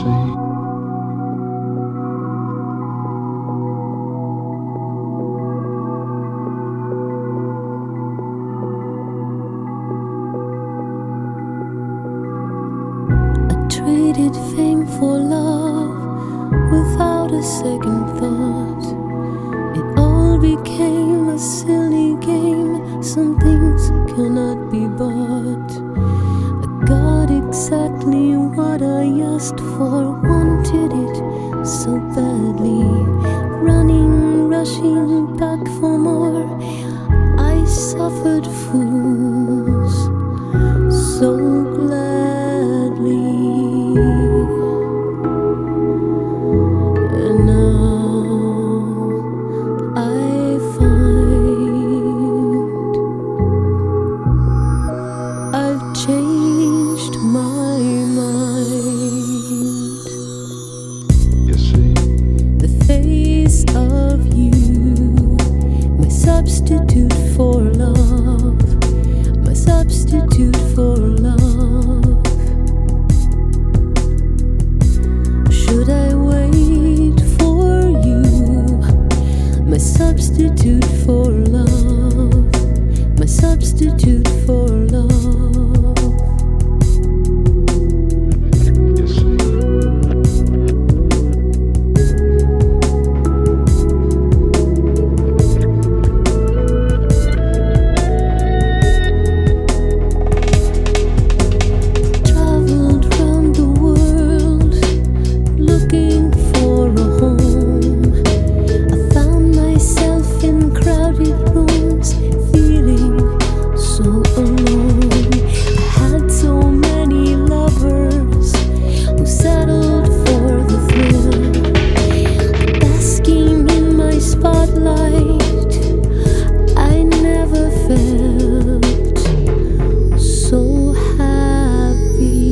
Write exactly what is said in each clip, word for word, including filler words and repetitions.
see. Traded fame for love without a second thought. It all became a silly game. Some things cannot be bought. I got exactly what I asked for, wanted it so badly. Running, rushing back for more. I suffered fools so gladly. And now I find I've changed my mind. You see, The face of you, my substitute for love, my substitute for love. Should I wait for you, my substitute for love, my substitute for love? you see, Traveled round the world looking for a home. I found myself in crowded rooms, feeling so alone. I had so many lovers who settled for the thrill, basking in my spotlight. I never felt so happy.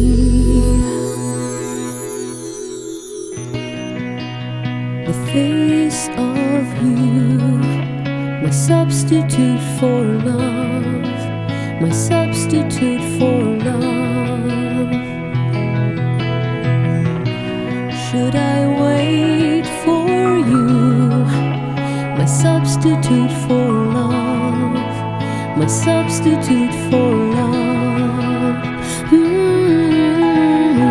The face of you, my substitute for love, my substitute for love. Should I wait for you, my substitute for love, my substitute for love? Mm.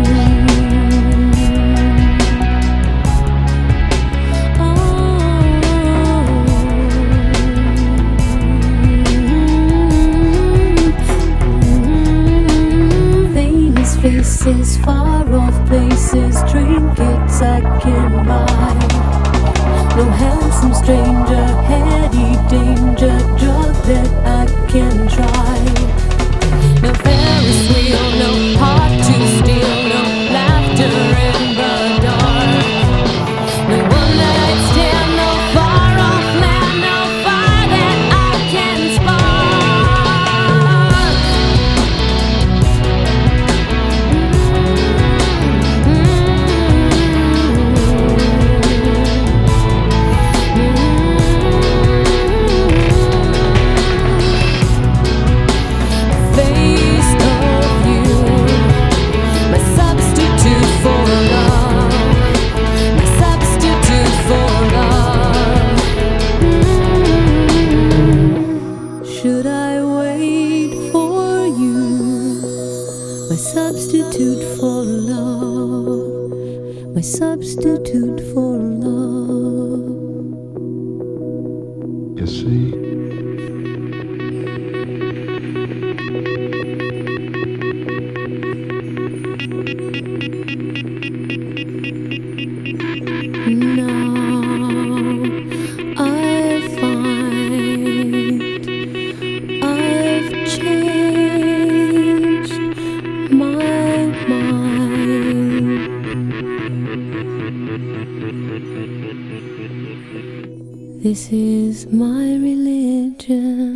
Famous faces, far off places, trinkets I can buy. No handsome stranger, heady danger, drug that I can try. No Ferris wheel, no heart to steal, no laughter in the dark. No one night stand, no far off land, no fire that I can spark. Face of you, my substitute for love, my substitute for love. Mm. Should I wait for you, my substitute for love, my substitute for love? you see. Now I find I've changed my mind. This is my religion.